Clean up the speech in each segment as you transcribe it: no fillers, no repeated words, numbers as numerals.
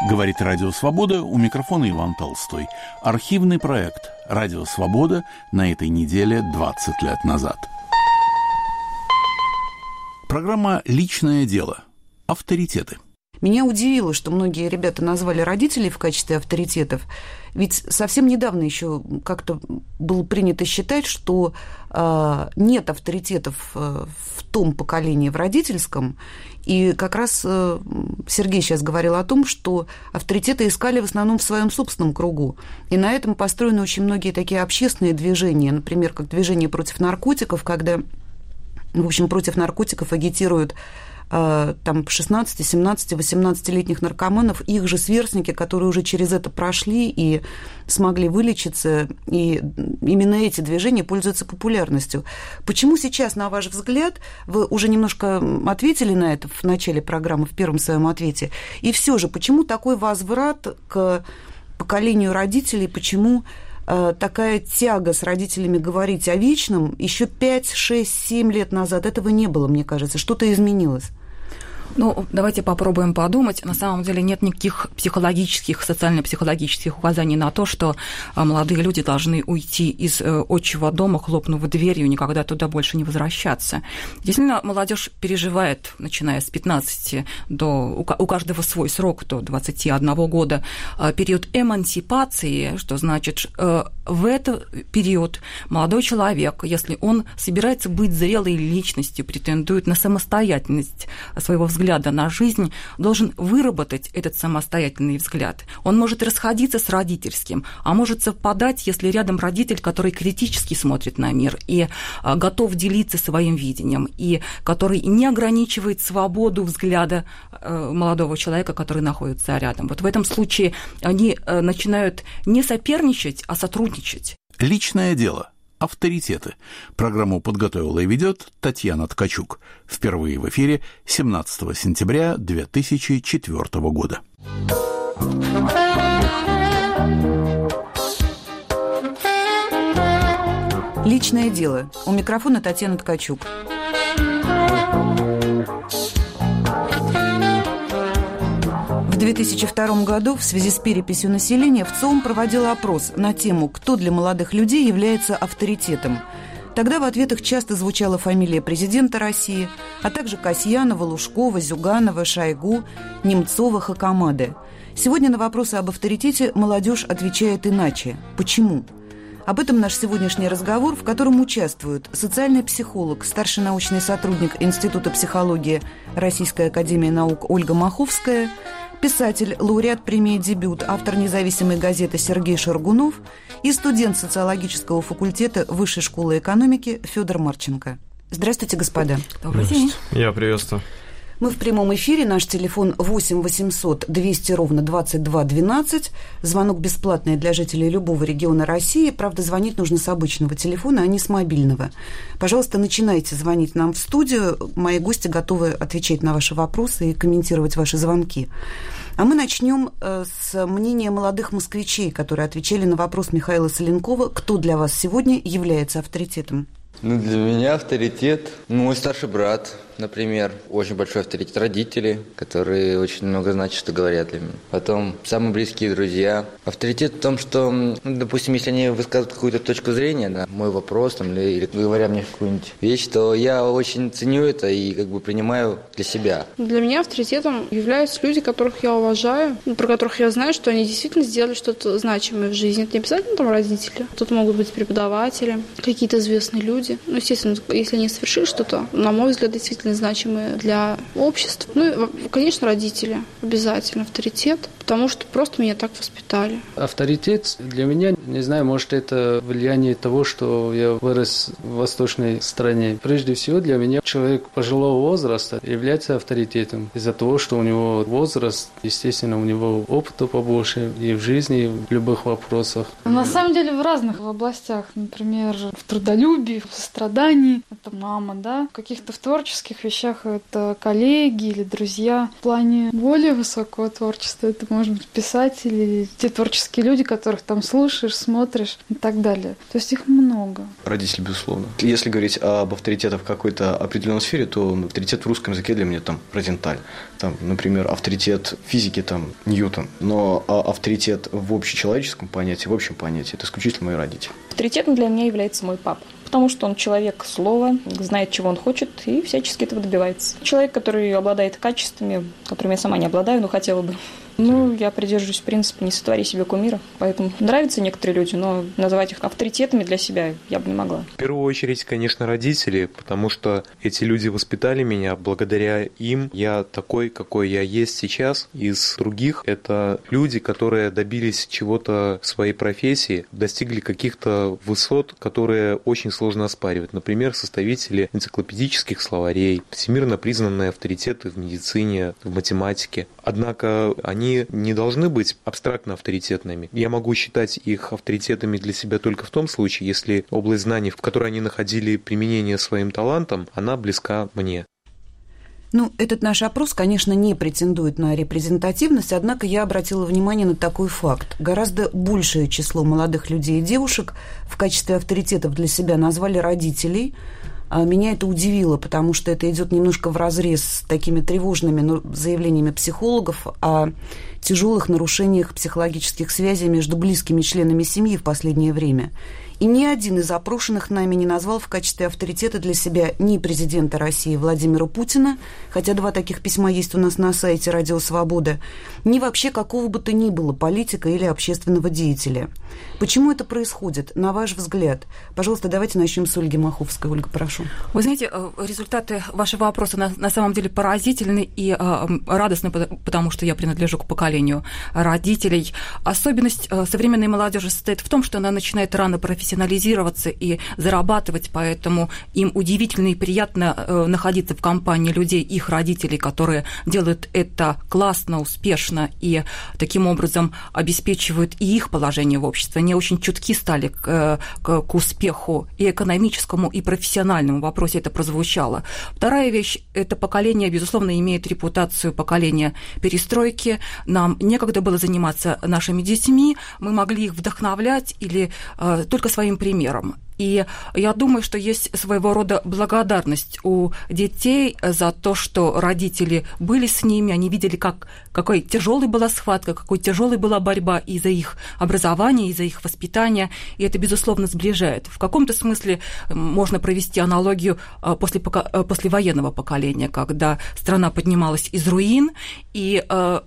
Говорит Радио Свобода, у микрофона Иван Толстой. Архивный проект «Радио Свобода» на этой неделе 20 лет назад. Программа «Личное дело. Авторитеты». Меня удивило, что многие ребята назвали родителей в качестве авторитетов. Ведь совсем недавно еще как-то было принято считать, что нет авторитетов в том поколении, в родительском. И как раз Сергей сейчас говорил о том, что авторитеты искали в основном в своем собственном кругу. И на этом построены очень многие такие общественные движения, например, как движение против наркотиков, когда, в общем, против наркотиков агитируют там 16, 17, 18-летних наркоманов, их же сверстники, которые уже через это прошли и смогли вылечиться, и именно эти движения пользуются популярностью. Почему сейчас, на ваш взгляд, вы уже немножко ответили на это в начале программы, в первом своем ответе, и все же, почему такой возврат к поколению родителей, почему такая тяга с родителями говорить о вечном? Еще 5, 6, 7 лет назад этого не было, мне кажется. Что-то изменилось. Ну, давайте попробуем подумать. На самом деле нет никаких психологических, социально-психологических указаний на то, что молодые люди должны уйти из отчего дома, хлопнув дверью, никогда туда больше не возвращаться. Действительно, молодежь переживает, начиная с 15 у каждого свой срок, до 21 года, период эмансипации, что значит, в этот период молодой человек, если он собирается быть зрелой личностью, претендует на самостоятельность своего взгляда на жизнь, должен выработать этот самостоятельный взгляд. Он может расходиться с родительским, а может совпадать, если рядом родитель, который критически смотрит на мир и готов делиться своим видением, и который не ограничивает свободу взгляда молодого человека, который находится рядом. Вот в этом случае они начинают не соперничать, а сотрудничать. Личное дело. Авторитеты. Программу подготовила и ведет Татьяна Ткачук. Впервые в эфире 17 сентября 2004 года. Личное дело. У микрофона Татьяна Ткачук. В 2002 году в связи с переписью населения ВЦИОМ проводил опрос на тему «Кто для молодых людей является авторитетом?». Тогда в ответах часто звучала фамилия президента России, а также Касьянова, Лужкова, Зюганова, Шойгу, Немцова, Хакамады. Сегодня на вопросы об авторитете молодежь отвечает иначе. Почему? Об этом наш сегодняшний разговор, в котором участвуют социальный психолог, старший научный сотрудник Института психологии Российской академии наук Ольга Маховская, писатель, лауреат премии «Дебют», автор независимой газеты Сергей Шаргунов и студент социологического факультета Высшей школы экономики Федор Марченко. Здравствуйте, господа. Добрый день. Я приветствую. Мы в прямом эфире. Наш телефон 8 800 200 ровно 22 12. Звонок бесплатный для жителей любого региона России. Правда, звонить нужно с обычного телефона, а не с мобильного. Пожалуйста, начинайте звонить нам в студию. Мои гости готовы отвечать на ваши вопросы и комментировать ваши звонки. А мы начнем с мнения молодых москвичей, которые отвечали на вопрос Михаила Соленкова: кто для вас сегодня является авторитетом? Для меня авторитет мой старший брат, например, очень большой авторитет. Родители, которые очень много значат, что говорят для меня. Потом самые близкие друзья. Авторитет в том, что, допустим, если они высказывают какую-то точку зрения, да, мой вопрос там, или говоря мне какую-нибудь вещь, то я очень ценю это и принимаю для себя. Для меня авторитетом являются люди, которых я уважаю, про которых я знаю, что они действительно сделали что-то значимое в жизни. Это не обязательно там родители. Тут могут быть преподаватели, какие-то известные люди. Ну, естественно, если они совершили что-то, на мой взгляд, действительно значимые для общества. Ну, и, конечно, родители обязательно авторитет, потому что просто меня так воспитали. Авторитет для меня, не знаю, может, это влияние того, что я вырос в восточной стране. Прежде всего, для меня человек пожилого возраста является авторитетом из-за того, что у него возраст, естественно, у него опыта побольше и в жизни, и в любых вопросах. На самом деле в разных областях, например, в трудолюбии, в сострадании, это мама, да, в каких-то в творческих вещах это коллеги или друзья. В плане более высокого творчества это может быть, писатели, те творческие люди, которых там слушаешь, смотришь и так далее. То есть их много. Родители, безусловно. Если говорить об авторитетах в какой-то определенной сфере, то авторитет в русском языке для меня там Розенталь. Там, например, авторитет в физике там Ньютон. Но авторитет в общечеловеческом понятии, в общем понятии, это исключительно мои родители. Авторитетом для меня является мой папа. Потому что он человек слова, знает, чего он хочет, и всячески этого добивается. Человек, который обладает качествами, которыми я сама не обладаю, но хотела бы. Я придерживаюсь принципа «не сотвори себе кумира». Поэтому нравятся некоторые люди, но называть их авторитетами для себя я бы не могла. В первую очередь, конечно, родители, потому что эти люди воспитали меня. Благодаря им я такой, какой я есть сейчас. Из других это люди, которые добились чего-то в своей профессии, достигли каких-то высот, которые очень сложно оспаривать. Например, составители энциклопедических словарей, всемирно признанные авторитеты в медицине, в математике. Однако они не должны быть абстрактно авторитетными. Я могу считать их авторитетами для себя только в том случае, если область знаний, в которой они находили применение своим талантам, она близка мне. Этот наш опрос, конечно, не претендует на репрезентативность, однако я обратила внимание на такой факт. Гораздо большее число молодых людей и девушек в качестве авторитетов для себя назвали родителей. Меня это удивило, потому что это идет немножко вразрез с такими тревожными заявлениями психологов о тяжелых нарушениях психологических связей между близкими членами семьи в последнее время. И ни один из опрошенных нами не назвал в качестве авторитета для себя ни президента России Владимира Путина, хотя 2 таких письма есть у нас на сайте «Радио Свобода», ни вообще какого бы то ни было политика или общественного деятеля. Почему это происходит, на ваш взгляд? Пожалуйста, давайте начнем с Ольги Маховской. Ольга, прошу. Вы знаете, результаты вашего вопроса на самом деле поразительны и радостны, потому что я принадлежу к поколению родителей. Особенность современной молодежи состоит в том, что она начинает рано профессионализироваться и зарабатывать, поэтому им удивительно и приятно находиться в компании людей, их родителей, которые делают это классно, успешно и таким образом обеспечивают и их положение в обществе. Они очень чутки стали к успеху и экономическому, и профессиональному. В вопросе это прозвучало. Вторая вещь – это поколение, безусловно, имеет репутацию поколения перестройки. Нам некогда было заниматься нашими детьми, мы могли их вдохновлять или только своим примером. И я думаю, что есть своего рода благодарность у детей за то, что родители были с ними, они видели, какой тяжелой была схватка, какой тяжелой была борьба и за их образование, и за их воспитание, и это, безусловно, сближает. В каком-то смысле можно провести аналогию после военного поколения, когда страна поднималась из руин, и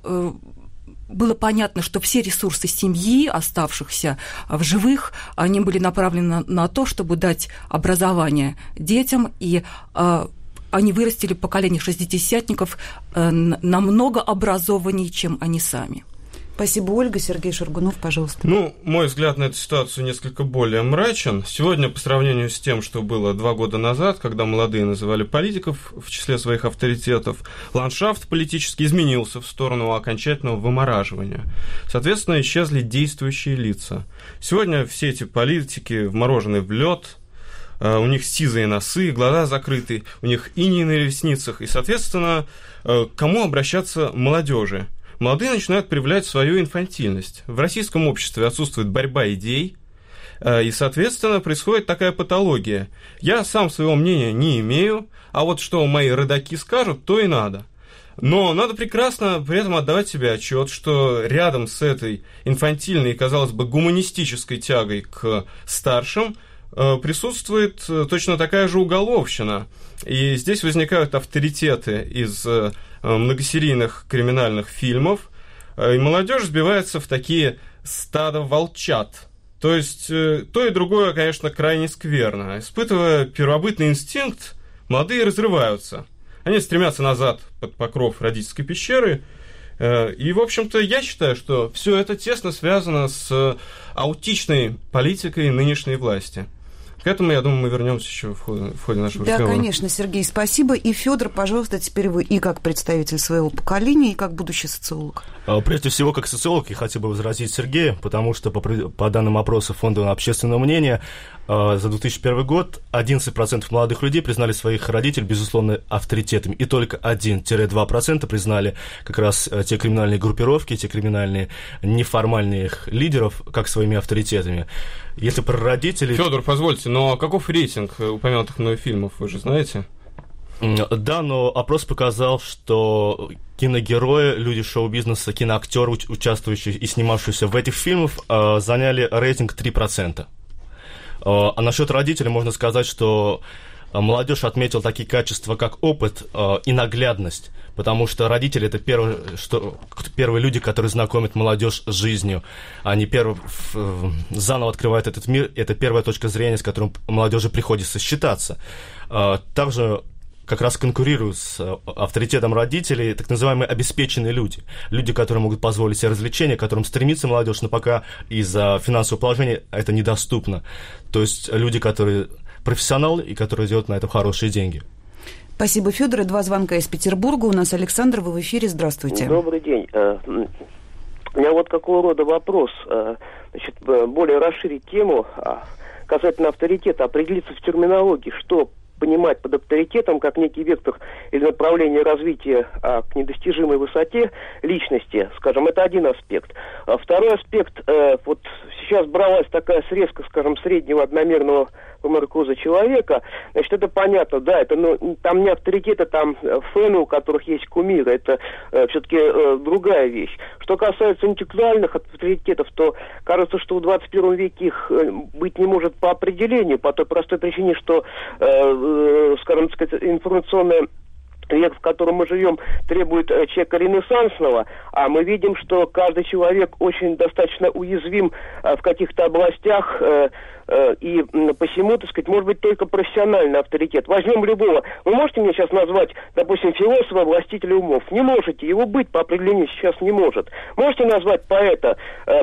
было понятно, что все ресурсы семьи, оставшихся в живых, они были направлены на то, чтобы дать образование детям, и они вырастили поколение шестидесятников намного образованнее, чем они сами. Спасибо, Ольга. Сергей Шаргунов, пожалуйста. Мой взгляд на эту ситуацию несколько более мрачен. Сегодня, по сравнению с тем, что было 2 года назад, когда молодые называли политиков в числе своих авторитетов, ландшафт политически изменился в сторону окончательного вымораживания. Соответственно, исчезли действующие лица. Сегодня все эти политики вморожены в лед, у них сизые носы, глаза закрыты, у них иней на ресницах, и, соответственно, к кому обращаться молодежи? Молодые начинают проявлять свою инфантильность. В российском обществе отсутствует борьба идей, и, соответственно, происходит такая патология. Я сам своего мнения не имею, а вот что мои родаки скажут, то и надо. Но надо прекрасно при этом отдавать себе отчет, что рядом с этой инфантильной, казалось бы, гуманистической тягой к старшим присутствует точно такая же уголовщина. И здесь возникают авторитеты из многосерийных криминальных фильмов, и молодежь сбивается в такие стада волчат. То есть то и другое, конечно, крайне скверно. Испытывая первобытный инстинкт, молодые разрываются. Они стремятся назад под покров родительской пещеры. И, в общем-то, я считаю, что все это тесно связано с аутичной политикой нынешней власти. К этому, я думаю, мы вернемся еще в ходе нашего разговора. Да, конечно, Сергей, спасибо. И, Федор, пожалуйста, теперь вы и как представитель своего поколения, и как будущий социолог. Прежде всего, как социолог, я хотел бы возразить Сергея, потому что по данным опроса Фонда общественного мнения, за 2001 год 11% молодых людей признали своих родителей, безусловно, авторитетами, и только 1-2% признали как раз те криминальные группировки, те криминальные неформальные лидеров, как своими авторитетами. Если про родителей... Федор, позвольте, но каков рейтинг упомянутых мной фильмов, вы же знаете? Да, но опрос показал, что киногерои, люди шоу-бизнеса, киноактеры, участвующие и снимавшиеся в этих фильмах, заняли рейтинг 3%. А насчет родителей можно сказать, что молодежь отметила такие качества, как опыт и наглядность, потому что родители – это первые люди, которые знакомят молодежь с жизнью. Они заново открывают этот мир, это первая точка зрения, с которой молодежи приходится считаться. Также как раз конкурируют с авторитетом родителей так называемые обеспеченные люди. Люди, которые могут позволить себе развлечения, к которым стремится молодежь, но пока из-за финансового положения это недоступно. То есть люди, которые профессионалы и которые делают на этом хорошие деньги. Спасибо, Федор. 2 звонка из Петербурга. У нас Александр, вы в эфире. Здравствуйте. Добрый день. У меня вот какого рода вопрос. Значит, более расширить тему касательно авторитета, определиться в терминологии, что понимать под авторитетом как некий вектор или направление развития к недостижимой высоте личности, скажем, это один аспект. Второй аспект, вот сейчас бралась такая срезка, скажем, среднего одномерного померкоза человека, значит, это понятно, да, это, там не авторитеты, там фэны, у которых есть кумиры, это все-таки другая вещь. Что касается интеллектуальных авторитетов, то кажется, что в 21 веке их быть не может по определению, по той простой причине, что, скажем так, информационная век, в котором мы живем, требует человека ренессансного, а мы видим, что каждый человек очень достаточно уязвим в каких-то областях, и посему, так сказать, может быть только профессиональный авторитет. Возьмем любого. Вы можете мне сейчас назвать, допустим, философа, властителя умов? Не можете. Его быть по определению сейчас не может. Можете назвать поэта?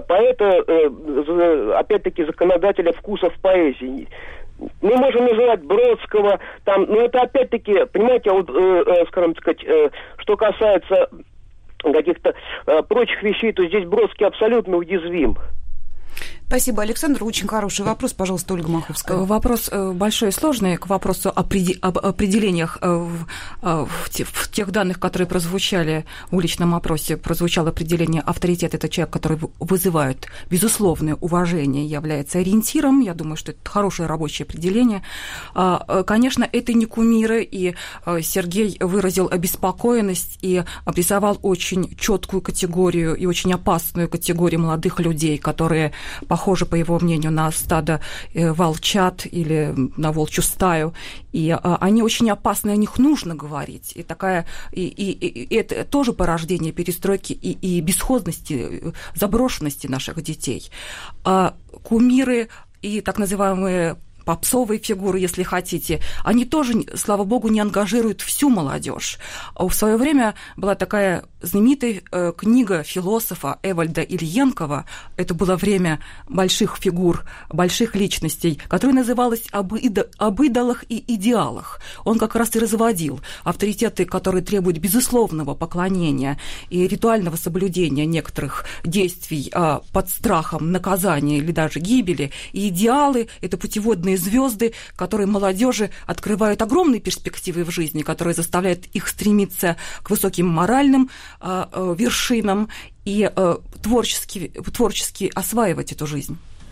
Опять-таки, законодателя вкусов поэзии. Мы можем называть Бродского, там, но это опять-таки, понимаете, вот, скажем сказать, что касается каких-то прочих вещей, то здесь Бродский абсолютно уязвим. Спасибо, Александр. Очень хороший вопрос. Пожалуйста, Ольга Маховская. Вопрос большой и сложный к вопросу об определениях. В тех данных, которые прозвучали в уличном опросе, прозвучало определение авторитет. Это человек, который вызывает безусловное уважение, является ориентиром. Я думаю, что это хорошее рабочее определение. Конечно, это не кумиры, и Сергей выразил обеспокоенность и обрисовал очень четкую категорию и очень опасную категорию молодых людей, которые похожи, по его мнению, на стадо волчат или на волчью стаю, и они очень опасны, о них нужно говорить. И это тоже порождение перестройки и бесхозности, заброшенности наших детей. Кумиры и так называемые попсовые фигуры, если хотите, они тоже, слава богу, не ангажируют всю молодежь. В свое время была такая знаменитая книга философа Эвальда Ильенкова, это было время больших фигур, больших личностей, которая называлась «Об идолах и идеалах». Он как раз и разводил авторитеты, которые требуют безусловного поклонения и ритуального соблюдения некоторых действий под страхом наказания или даже гибели, и идеалы – это путеводные звезды, которые молодежи открывают огромные перспективы в жизни, которые заставляют их стремиться к высоким моральным вершинам и творчески осваивать эту жизнь.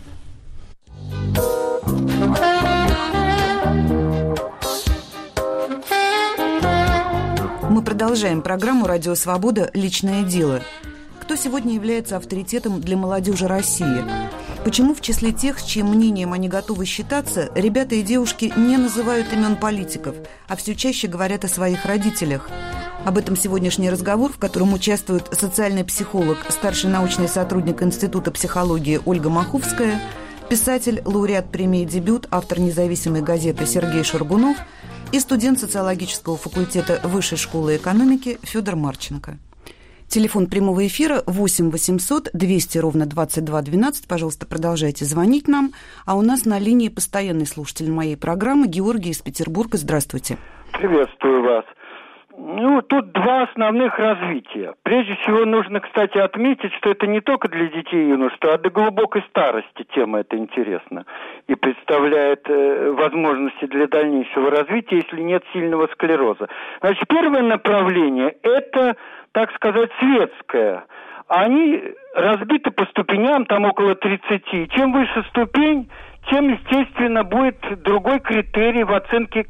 Мы продолжаем программу «Радио Свобода. Личное дело». Кто сегодня является авторитетом для молодежи России? Почему в числе тех, с чьим мнением они готовы считаться, ребята и девушки не называют имен политиков, а все чаще говорят о своих родителях? Об этом сегодняшний разговор, в котором участвует социальный психолог, старший научный сотрудник Института психологии Ольга Маховская, писатель, лауреат премии «Дебют», автор независимой газеты Сергей Шаргунов и студент социологического факультета Высшей школы экономики Федор Марченко. Телефон прямого эфира 8 800 200 ровно 22 12. Пожалуйста, продолжайте звонить нам. А у нас на линии постоянный слушатель моей программы Георгий из Петербурга. Здравствуйте. Приветствую вас. Тут два основных развития. Прежде всего, нужно, кстати, отметить, что это не только для детей и юношества, а до глубокой старости тема эта интересна и представляет возможности для дальнейшего развития, если нет сильного склероза. Значит, первое направление – это, так сказать, светское. Они разбиты по ступеням, там около 30. Чем выше ступень, тем, естественно, будет другой критерий в оценке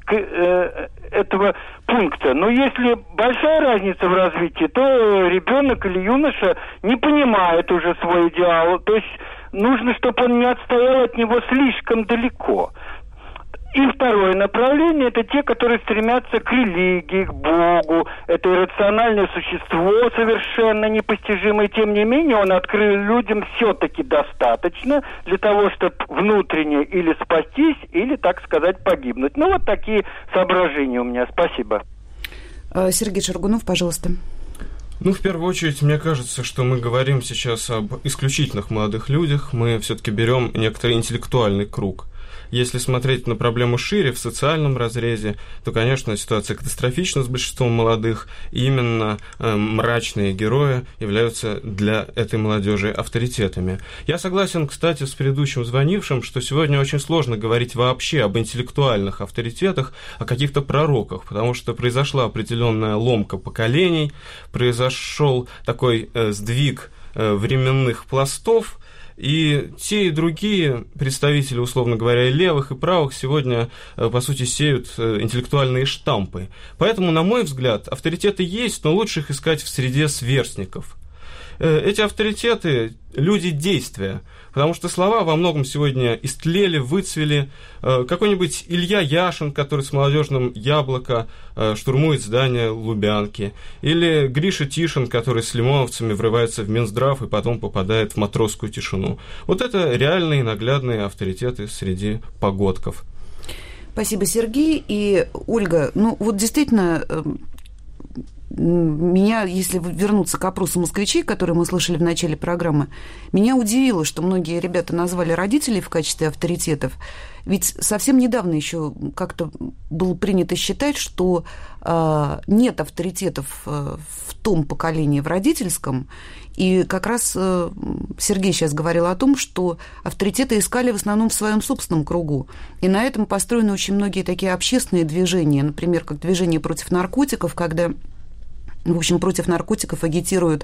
этого пункта. Но если большая разница в развитии, то ребенок или юноша не понимает уже свой идеал. То есть нужно, чтобы он не отстоял от него слишком далеко. И второе направление – это те, которые стремятся к религии, к Богу. Это иррациональное существо, совершенно непостижимое. Тем не менее, он открыл людям все-таки достаточно для того, чтобы внутренне или спастись, или, так сказать, погибнуть. Вот такие соображения у меня. Спасибо. Сергей Шаргунов, пожалуйста. В первую очередь, мне кажется, что мы говорим сейчас об исключительных молодых людях. Мы все-таки берем некоторый интеллектуальный круг. Если смотреть на проблему шире, в социальном разрезе, то, конечно, ситуация катастрофична с большинством молодых, и именно мрачные герои являются для этой молодежи авторитетами. Я согласен, кстати, с предыдущим звонившим, что сегодня очень сложно говорить вообще об интеллектуальных авторитетах, о каких-то пророках, потому что произошла определенная ломка поколений, произошел такой сдвиг временных пластов, и те, и другие представители, условно говоря, и левых, и правых сегодня, по сути, сеют интеллектуальные штампы. Поэтому, на мой взгляд, авторитеты есть, но лучше их искать в среде сверстников. Эти авторитеты – люди действия, потому что слова во многом сегодня истлели, выцвели. Какой-нибудь Илья Яшин, который с молодежным «Яблоко» штурмует здание Лубянки, или Гриша Тишин, который с лимоновцами врывается в Минздрав и потом попадает в матросскую тишину. Вот это реальные наглядные авторитеты среди погодков. Спасибо, Сергей. И, Ольга, действительно... Меня, если вернуться к опросу москвичей, который мы слышали в начале программы, меня удивило, что многие ребята назвали родителей в качестве авторитетов. Ведь совсем недавно еще как-то было принято считать, что нет авторитетов в том поколении, в родительском. И как раз Сергей сейчас говорил о том, что авторитеты искали в основном в своем собственном кругу. И на этом построены очень многие такие общественные движения, например, как движение против наркотиков, когда... В общем, против наркотиков агитируют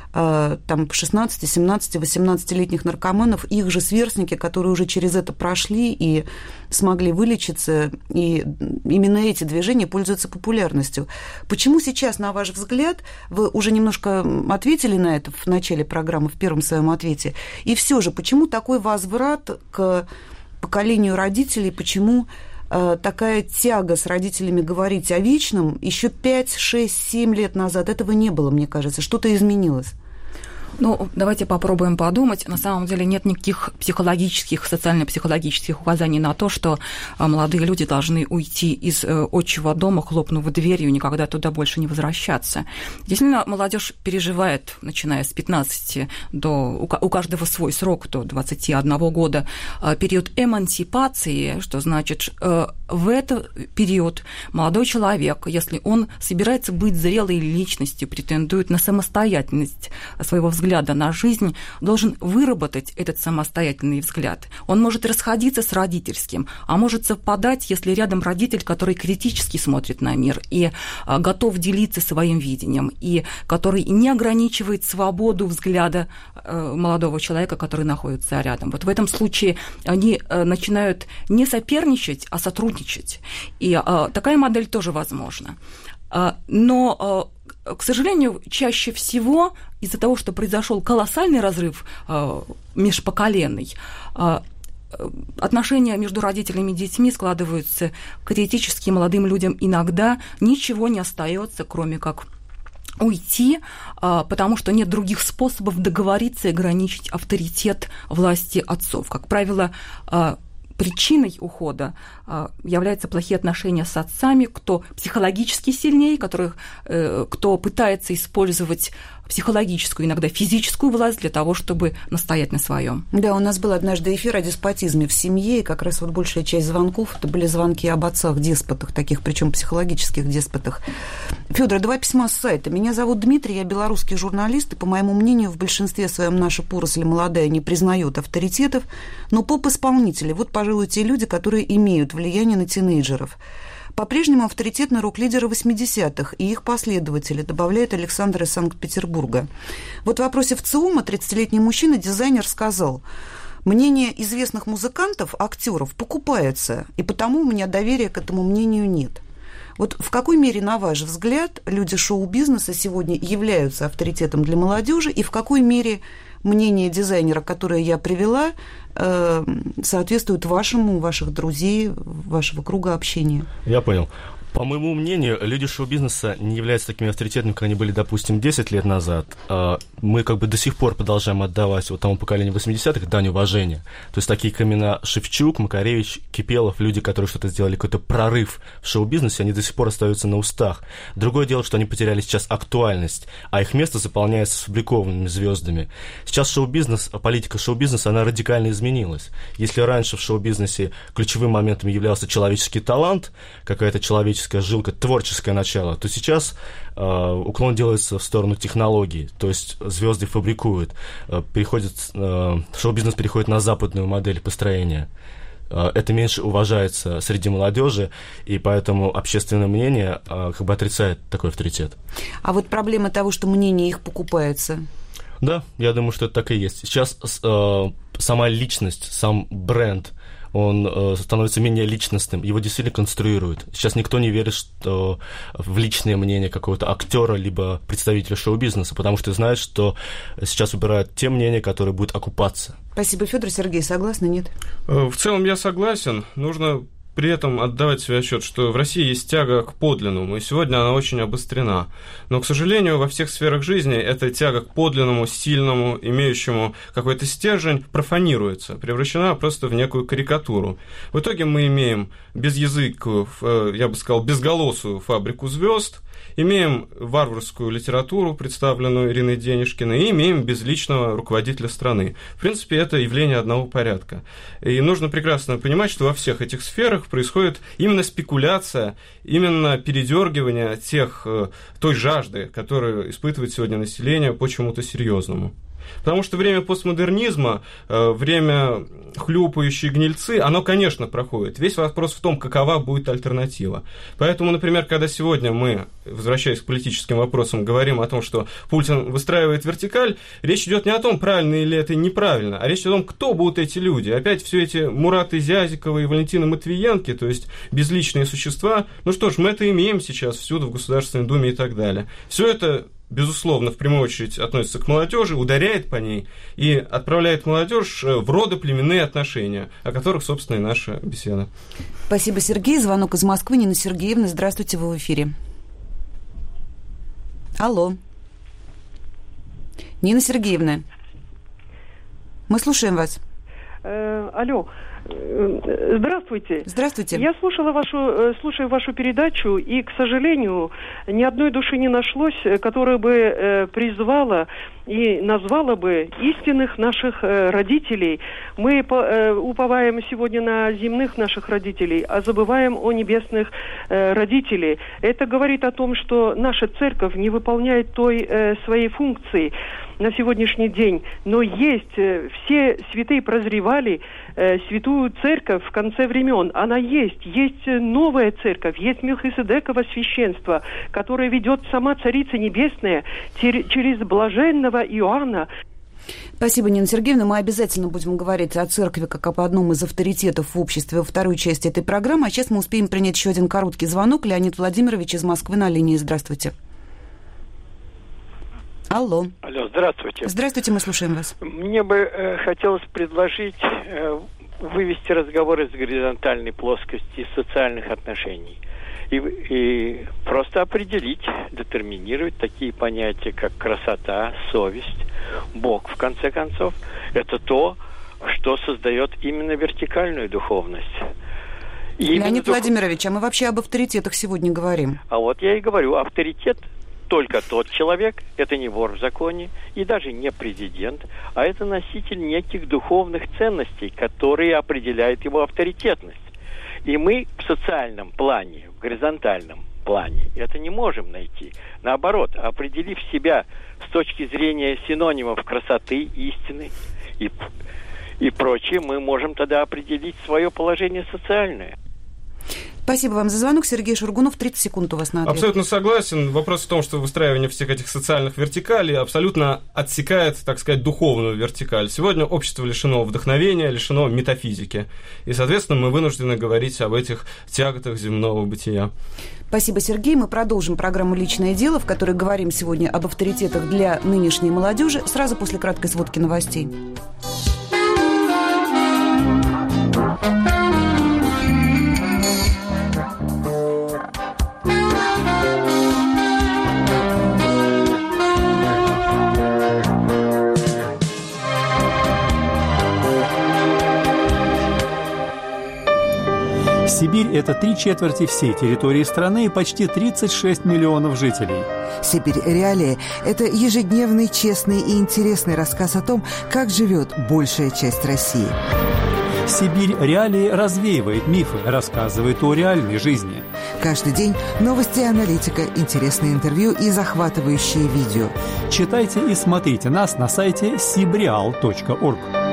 16, 17, 18-летних наркоманов, их же сверстники, которые уже через это прошли и смогли вылечиться, и именно эти движения пользуются популярностью. Почему сейчас, на ваш взгляд, вы уже немножко ответили на это в начале программы, в первом своем ответе, и все же, почему такой возврат к поколению родителей, почему такая тяга с родителями говорить о вечном еще 5, 6, 7 лет назад этого не было, мне кажется. Что-то изменилось. Давайте попробуем подумать. На самом деле нет никаких психологических, социально-психологических указаний на то, что молодые люди должны уйти из отчего дома, хлопнув дверью, никогда туда больше не возвращаться. Действительно, молодежь переживает, начиная с 15 у каждого свой срок, до 21 года, период эмансипации, что значит, в этот период молодой человек, если он собирается быть зрелой личностью, претендует на самостоятельность своего взгляда на жизнь, должен выработать этот самостоятельный взгляд. Он может расходиться с родительским, а может совпадать, если рядом родитель, который критически смотрит на мир и готов делиться своим видением, и который не ограничивает свободу взгляда молодого человека, который находится рядом. Вот в этом случае они начинают не соперничать, а сотрудничать. И такая модель тоже возможна. Но, к сожалению, чаще всего из-за того, что произошел колоссальный разрыв межпоколенный, отношения между родителями и детьми складываются критически, молодым людям иногда ничего не остается, кроме как уйти, потому что нет других способов договориться и ограничить авторитет власти отцов. Как правило, причиной ухода являются плохие отношения с отцами, кто психологически сильнее, кто пытается использовать психологическую, иногда физическую власть для того, чтобы настоять на своем. Да, у нас был однажды эфир о деспотизме в семье, и как раз вот большая часть звонков это были звонки об отцах-деспотах, таких, причем психологических деспотах. Фёдор, два письма с сайта. Меня зовут Дмитрий, я белорусский журналист, и, по моему мнению, в большинстве своем наша поросль молодая не признает авторитетов, но поп-исполнители, вот, пожалуй, те люди, которые имеют влияние на тинейджеров. По-прежнему авторитетны рок-лидеры 80-х и их последователи, добавляет Александр из Санкт-Петербурга. Вот в вопросе ВЦИОМа 30-летний мужчина-дизайнер сказал: «Мнение известных музыкантов, актеров покупается, и потому у меня доверия к этому мнению нет». Вот в какой мере, на ваш взгляд, люди шоу-бизнеса сегодня являются авторитетом для молодежи, и в какой мере мнение дизайнера, которое я привела, соответствует вашему, ваших друзей, вашего круга общения? Я понял. По моему мнению, люди шоу-бизнеса не являются такими авторитетами, как они были, допустим, 10 лет назад. Мы как бы до сих пор продолжаем отдавать вот тому поколению 80-х дань уважения. То есть такие как имена Шевчук, Макаревич, Кипелов, люди, которые что-то сделали, какой-то прорыв в шоу-бизнесе, они до сих пор остаются на устах. Другое дело, что они потеряли сейчас актуальность, а их место заполняется сфабрикованными звездами. Сейчас шоу-бизнес, политика шоу-бизнеса, она радикально изменилась. Если раньше в шоу-бизнесе ключевым моментом являлся человеческий талант, какая-то человеческая жилка, творческое начало, то сейчас уклон делается в сторону технологий, то есть звезды фабрикуют, шоу-бизнес переходит на западную модель построения. Это меньше уважается среди молодежи, и поэтому общественное мнение как бы отрицает такой авторитет. А вот проблема того, что мнение их покупается? Да, я думаю, что это так и есть. Сейчас сама личность, сам бренд, он становится менее личностным, его действительно конструируют. Сейчас никто не верит что в личное мнение какого-то актера либо представителя шоу-бизнеса, потому что знает, что сейчас выбирают те мнения, которые будут окупаться. Спасибо, Фёдор. Сергей, согласны, нет? В целом я согласен. Нужно при этом отдавать себе отчет, что в России есть тяга к подлинному, и сегодня она очень обострена. Но, к сожалению, во всех сферах жизни эта тяга к подлинному, сильному, имеющему какой-то стержень профанируется, превращена просто в некую карикатуру. В итоге мы имеем безязыкую, я бы сказал, безголосую фабрику звезд, имеем варварскую литературу, представленную Ириной Денишкиной, и имеем безличного руководителя страны. В принципе, это явление одного порядка. И нужно прекрасно понимать, что во всех этих сферах происходит именно спекуляция, именно передергивание той жажды, которую испытывает сегодня население по чему-то серьезному. Потому что время постмодернизма, время хлюпающие гнильцы, оно, конечно, проходит. Весь вопрос в том, какова будет альтернатива. Поэтому, например, когда сегодня мы, возвращаясь к политическим вопросам, говорим о том, что Путин выстраивает вертикаль, речь идет не о том, правильно или это неправильно, а речь идет о том, кто будут эти люди. Опять все эти Мураты Зязиковы и Валентины Матвиенки, то есть безличные существа. Ну что ж, мы это имеем сейчас всюду в Государственной Думе и так далее. Все это, безусловно, в прямую очередь относится к молодежи, ударяет по ней и отправляет молодежь в родоплеменные отношения, о которых, собственно, и наша беседа. Спасибо, Сергей. Звонок из Москвы. Нина Сергеевна, здравствуйте, вы в эфире. Алло. Нина Сергеевна, мы слушаем вас. Алло. Здравствуйте. Здравствуйте. Я слушаю вашу передачу, и, к сожалению, ни одной души не нашлось, которая бы призвала и назвала бы истинных наших родителей. Мы уповаем сегодня на земных наших родителей, а забываем о небесных родителей. Это говорит о том, что наша церковь не выполняет той своей функции на сегодняшний день. Но есть, все святые прозревали святую церковь в конце времен. Она есть. Есть новая церковь, есть Мелхиседеково священство, которое ведет сама Царица Небесная через блаженного Иоанна. Спасибо, Нина Сергеевна. Мы обязательно будем говорить о церкви как об одном из авторитетов в обществе во второй части этой программы. А сейчас мы успеем принять еще один короткий звонок. Леонид Владимирович из Москвы на линии. Здравствуйте. Алло. Алло, здравствуйте. Здравствуйте, мы слушаем вас. Мне бы хотелось предложить вывести разговор из горизонтальной плоскости социальных отношений и просто определить, детерминировать такие понятия, как красота, совесть, Бог, в конце концов. Это то, что создает именно вертикальную духовность. Леонид Владимирович, а мы вообще об авторитетах сегодня говорим. А вот я и говорю, авторитет только тот человек, это не вор в законе и даже не президент, а это носитель неких духовных ценностей, которые определяют его авторитетность. И мы в социальном плане, в горизонтальном плане это не можем найти. Наоборот, определив себя с точки зрения синонимов красоты, истины и прочее, мы можем тогда определить свое положение социальное. Спасибо вам за звонок. Сергей Шургунов, 30 секунд у вас на ответ. Абсолютно согласен. Вопрос в том, что выстраивание всех этих социальных вертикалей абсолютно отсекает, так сказать, духовную вертикаль. Сегодня общество лишено вдохновения, лишено метафизики. И, соответственно, мы вынуждены говорить об этих тяготах земного бытия. Спасибо, Сергей. Мы продолжим программу «Личное дело», в которой говорим сегодня об авторитетах для нынешней молодежи, сразу после краткой сводки новостей. Сибирь – это 3/4 всей территории страны и почти 36 миллионов жителей. «Сибирь. Реалии» – это ежедневный, честный и интересный рассказ о том, как живет большая часть России. «Сибирь. Реалии» развеивает мифы, рассказывает о реальной жизни. Каждый день новости и аналитика, интересные интервью и захватывающие видео. Читайте и смотрите нас на сайте sibreal.org.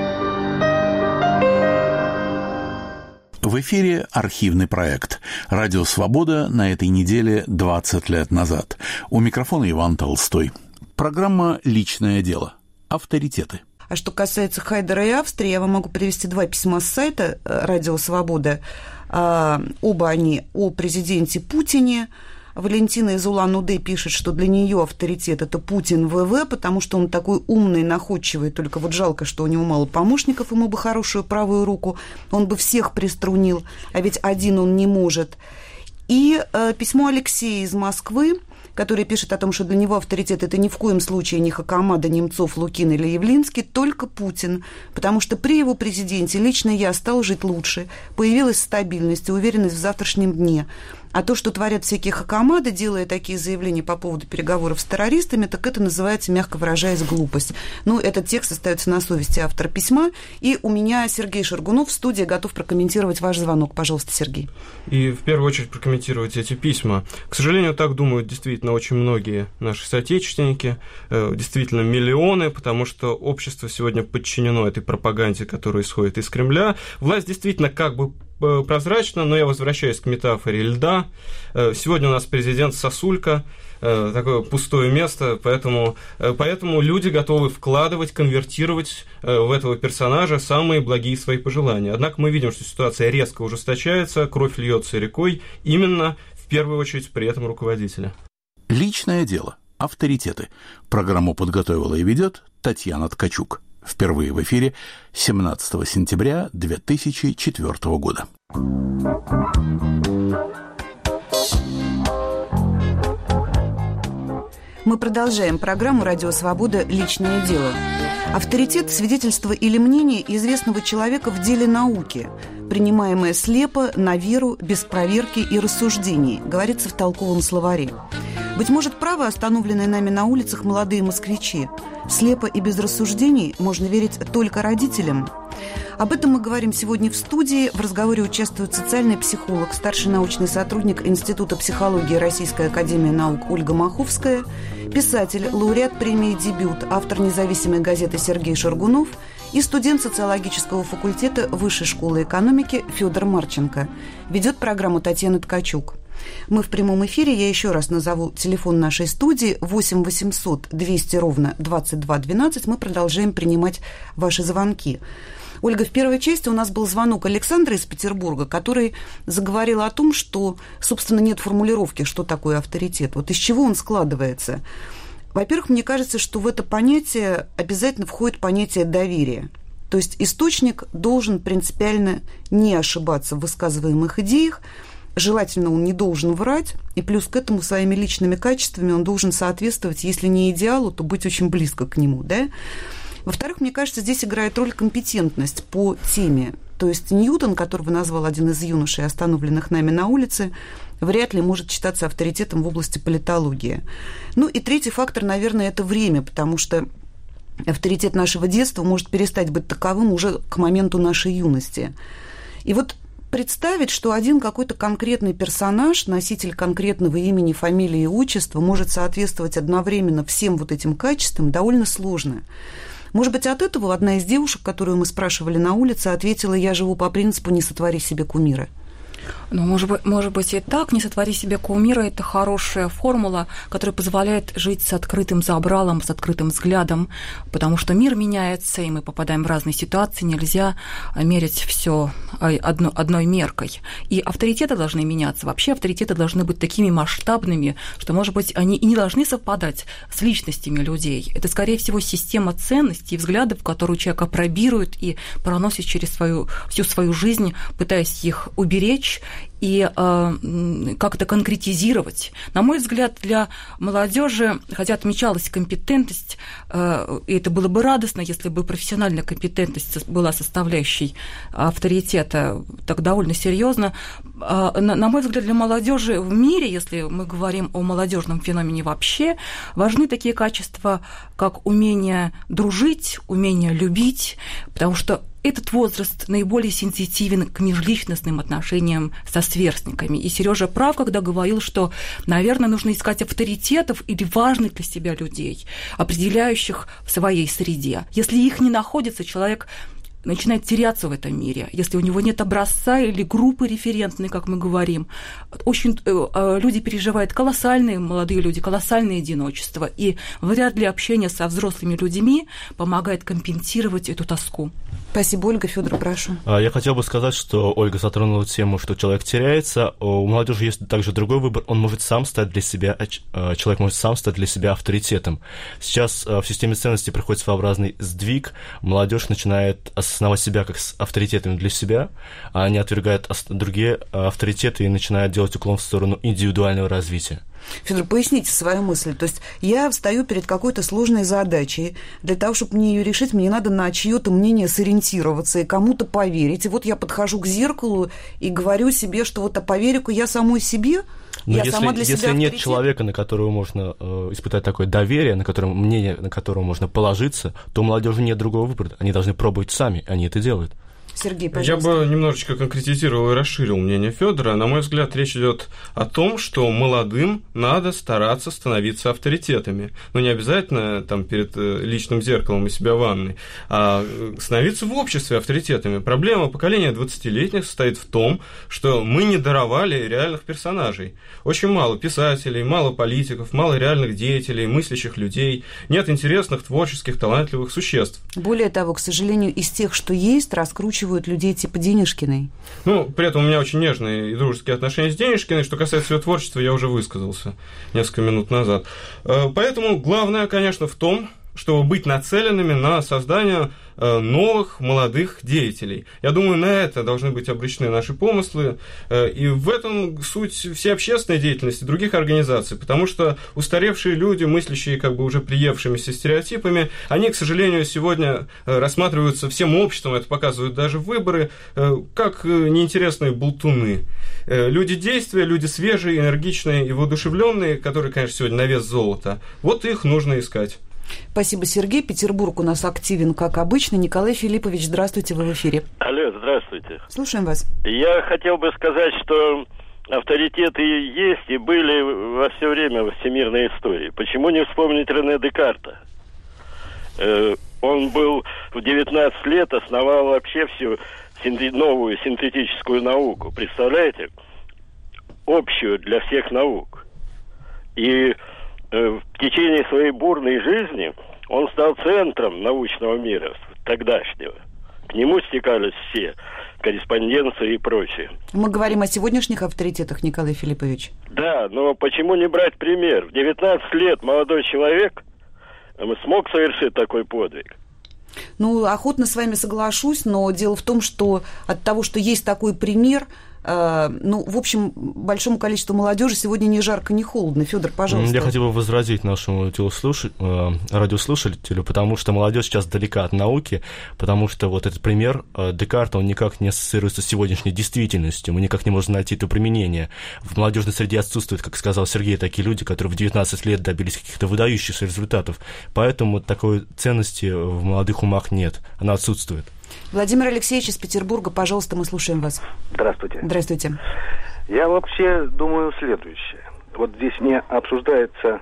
В эфире архивный проект «Радио Свобода» на этой неделе 20 лет назад. У микрофона Иван Толстой. Программа «Личное дело». Авторитеты. А что касается Хайдера и Австрии, я вам могу привести 2 письма с сайта «Радио Свобода». Оба они о президенте Путине. Валентина из Улан-Удэ пишет, что для нее авторитет – это Путин ВВ, потому что он такой умный, находчивый, только вот жалко, что у него мало помощников, ему бы хорошую правую руку, он бы всех приструнил, а ведь один он не может. И письмо Алексея из Москвы, который пишет о том, что для него авторитет – это ни в коем случае не Хакамада, Немцов, Лукин или Явлинский, только Путин, потому что при его президенте лично я стал жить лучше, появилась стабильность и уверенность в завтрашнем дне. А то, что творят всякие хакамады, делая такие заявления по поводу переговоров с террористами, так это называется, мягко выражаясь, глупость. Ну, этот текст остается на совести автора письма. И у меня Сергей Шургунов в студии готов прокомментировать ваш звонок. Пожалуйста, Сергей. И в первую очередь прокомментировать эти письма. К сожалению, так думают действительно очень многие наши соотечественники, действительно миллионы, потому что общество сегодня подчинено этой пропаганде, которая исходит из Кремля. Власть действительно как бы прозрачно, но я возвращаюсь к метафоре льда. Сегодня у нас президент сосулька, такое пустое место, поэтому люди готовы вкладывать, конвертировать в этого персонажа самые благие свои пожелания. Однако мы видим, что ситуация резко ужесточается, кровь льется рекой, именно в первую очередь при этом руководителя. Личное дело. Авторитеты. Программу подготовила и ведет Татьяна Ткачук. Впервые в эфире 17 сентября 2004 года. Мы продолжаем программу «Радио Свобода. Личное дело». Авторитет – свидетельство или мнение известного человека в деле науки, принимаемое слепо, на веру, без проверки и рассуждений, говорится в толковом словаре. Быть может, правы остановленные нами на улицах молодые москвичи. Слепо и без рассуждений можно верить только родителям. Об этом мы говорим сегодня в студии. В разговоре участвует социальный психолог, старший научный сотрудник Института психологии Российской академии наук Ольга Маховская, писатель, лауреат премии «Дебют», автор независимой газеты Сергей Шургунов и студент социологического факультета Высшей школы экономики Федор Марченко. Ведет программу Татьяна Ткачук. Мы в прямом эфире. Я еще раз назову телефон нашей студии 8 800 200 ровно 22 12. Мы продолжаем принимать ваши звонки. Ольга, в первой части у нас был звонок Александра из Петербурга, который заговорил о том, что, собственно, нет формулировки, что такое авторитет. Вот из чего он складывается. Во-первых, мне кажется, что в это понятие обязательно входит понятие доверия. То есть источник должен принципиально не ошибаться в высказываемых идеях, желательно он не должен врать, и плюс к этому своими личными качествами он должен соответствовать, если не идеалу, то быть очень близко к нему, да? Во-вторых, мне кажется, здесь играет роль компетентность по теме. То есть Ньютон, которого назвал один из юношей, остановленных нами на улице, вряд ли может считаться авторитетом в области политологии. Ну и третий фактор, наверное, это время, потому что авторитет нашего детства может перестать быть таковым уже к моменту нашей юности. И вот представить, что один какой-то конкретный персонаж, носитель конкретного имени, фамилии и отчества может соответствовать одновременно всем вот этим качествам, довольно сложно. Может быть, от этого одна из девушек, которую мы спрашивали на улице, ответила: «Я живу по принципу «не сотвори себе кумира». Ну, может быть и так. «Не сотвори себе кумира» – это хорошая формула, которая позволяет жить с открытым забралом, с открытым взглядом, потому что мир меняется, и мы попадаем в разные ситуации, нельзя мерить все одной меркой. И авторитеты должны меняться. Вообще авторитеты должны быть такими масштабными, что, может быть, они и не должны совпадать с личностями людей. Это, скорее всего, система ценностей и взглядов, которую человек апробирует и проносит через всю свою жизнь, пытаясь их уберечь и как-то конкретизировать. На мой взгляд, для молодежи, хотя отмечалась компетентность, и это было бы радостно, если бы профессиональная компетентность была составляющей авторитета, так довольно серьезно. На мой взгляд, для молодежи в мире, если мы говорим о молодежном феномене вообще, важны такие качества, как умение дружить, умение любить, потому что этот возраст наиболее сенситивен к межличностным отношениям со сверстниками. И Сережа прав, когда говорил, что, наверное, нужно искать авторитетов или важных для себя людей, определяющих в своей среде. Если их не находится, человек начинает теряться в этом мире. Если у него нет образца или группы референтной, как мы говорим, очень люди переживают колоссальные, молодые люди, колоссальное одиночество. И вряд ли общение со взрослыми людьми помогает компенсировать эту тоску. Спасибо, Ольга. Фёдор, прошу. Я хотел бы сказать, что Ольга затронула тему, что человек теряется. У молодежи есть также другой выбор. Он может сам стать для себя, человек может сам стать для себя авторитетом. Сейчас в системе ценностей проходит своеобразный сдвиг. Молодежь начинает осознавать себя как с авторитетами для себя, а они отвергают другие авторитеты и начинают делать уклон в сторону индивидуального развития. Фёдор, поясните свою мысль. То есть я встаю перед какой-то сложной задачей. Для того, чтобы мне ее решить, мне надо на чьё-то мнение сориентироваться и кому-то поверить. И вот я подхожу к зеркалу и говорю себе, что вот поверю-ка я самой себе. Но если нет человека, на которого можно испытать такое доверие, мнение на которого можно положиться, то у молодежи нет другого выбора. Они должны пробовать сами, они это делают. Сергей, пожалуйста. Я бы немножечко конкретизировал и расширил мнение Федора. На мой взгляд, речь идет о том, что молодым надо стараться становиться авторитетами. Но не обязательно там перед личным зеркалом у себя в ванной, а становиться в обществе авторитетами. Проблема поколения 20-летних состоит в том, что мы не даровали реальных персонажей. Очень мало писателей, мало политиков, мало реальных деятелей, мыслящих людей, нет интересных, творческих, талантливых существ. Более того, к сожалению, из тех, что есть, раскручивают людей типа Денишкиной. Ну, при этом у меня очень нежные и дружеские отношения с Денишкиной. Что касается ее творчества, я уже высказался несколько минут назад. Поэтому главное, конечно, в том, чтобы быть нацеленными на создание новых молодых деятелей. Я думаю, на это должны быть обращены наши помыслы, и в этом суть всей общественной деятельности других организаций, потому что устаревшие люди, мыслящие как бы уже приевшимися стереотипами, они, к сожалению, сегодня рассматриваются всем обществом, это показывают даже выборы, как неинтересные болтуны. Люди действия, люди свежие, энергичные и воодушевленные, которые, конечно, сегодня на вес золота, вот их нужно искать. Спасибо, Сергей. Петербург у нас активен, как обычно. Николай Филиппович, здравствуйте, вы в эфире. Алло, здравствуйте. Слушаем вас. Я хотел бы сказать, что авторитеты есть и были во все время во всемирной истории. Почему не вспомнить Рене Декарта? Он был в 19 лет, основал вообще всю новую синтетическую науку. Представляете? Общую для всех наук. И в течение своей бурной жизни он стал центром научного мира тогдашнего. К нему стекались все, корреспонденции и прочее. Мы говорим о сегодняшних авторитетах, Николай Филиппович. Да, но почему не брать пример? В 19 лет молодой человек смог совершить такой подвиг. Ну, охотно с вами соглашусь, но дело в том, что от того, что есть такой пример, в общем, большому количеству молодежи сегодня ни жарко, ни холодно. Федор, пожалуйста. Я хотел бы возразить нашему радиослушателю, потому что молодежь сейчас далека от науки, потому что вот этот пример Декарта, он никак не ассоциируется с сегодняшней действительностью, мы никак не можем найти это применение. В молодежной среде отсутствуют, как сказал Сергей, такие люди, которые в 19 лет добились каких-то выдающихся результатов. Поэтому такой ценности в молодых умах нет, она отсутствует. Владимир Алексеевич из Петербурга, пожалуйста, мы слушаем вас. Здравствуйте. Здравствуйте. Я вообще думаю следующее. Вот здесь не обсуждается